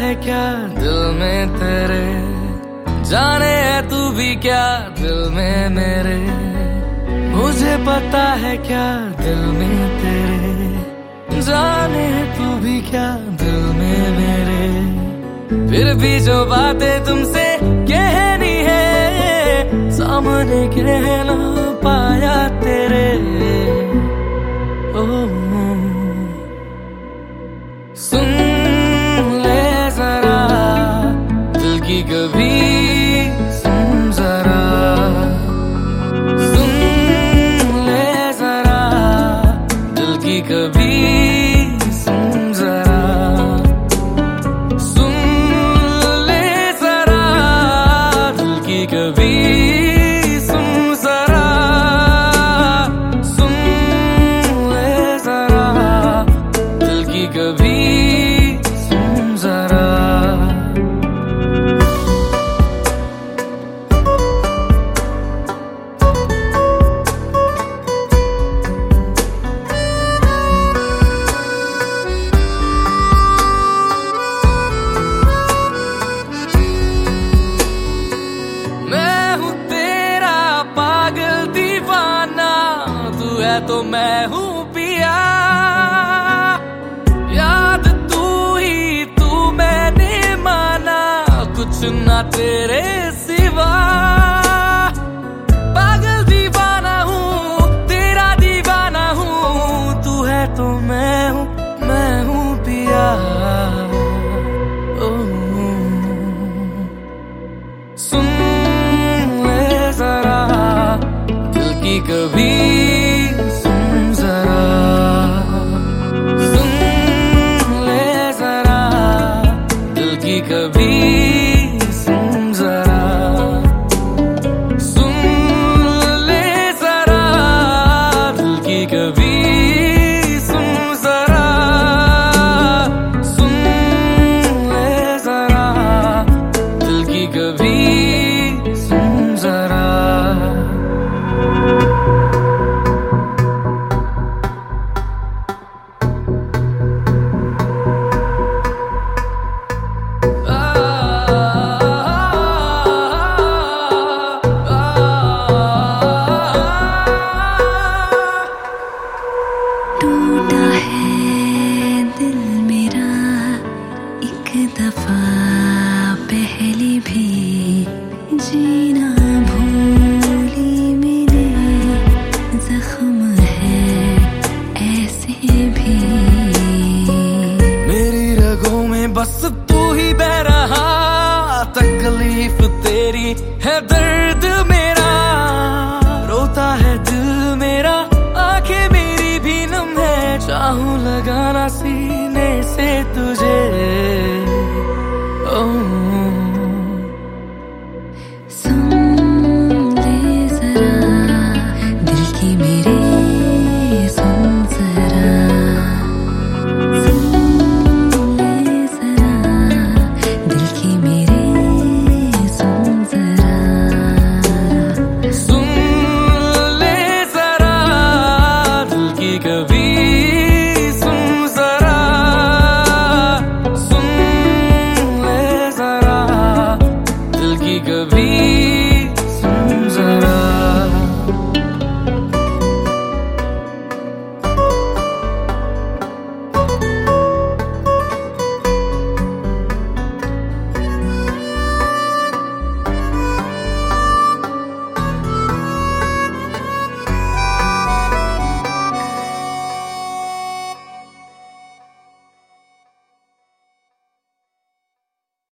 है क्या दिल में तेरे, जाने है तू भी क्या दिल में मेरे। मुझे पता है क्या दिल में तेरे, जाने है तू भी क्या दिल में मेरे। फिर भी जो बातें तुमसे कहनी है, सामने कह ना पाया तेरे। सुन ले जरा दिल की कभी, सुन जरा, सुन ले जरा दिल की कभी, सुन जरा, सुन ले जरा दिल की कभी, सुन जरा, सुन ले जरा दिल की कभी, सुन जरा। मैं हूँ तेरा पागल दीवाना, तू है तो मैं हूँ पिया। याद तू ही तू मैंने माना, कुछ ना तेरे सिवा। पागल दीवाना हूँ तेरा दीवाना हूँ, तू है तो मैं हूँ पिया। सुन ले जरा दिल की कभी, सुन जरा, सुन ले जरा दिल की कभी, सुन जरा, सुन ले जरा दिल की कभी, सुन जरा, सुन ले जरा दिल की कभी, सुन जरा। टूटा है दिल मेरा एक दफा पहले भी, जीना भूली मैंने, जख्म है ऐसे भी। मेरी रगों में बस तू ही बह रहा, तकलीफ तेरी है दर्द मेरा। रोता है दिल मेरा, आंखें मेरी भी नम है, चाहूं लगाना सीने से तुझे। सुन ले जरा दिल की मेरे, सुन जरा, सुन ले जरा दिल की मेरे, सुन जरा, सुन ले जरा दिल की कभी, सुन जरा, सुन ले जरा दिल की कभी,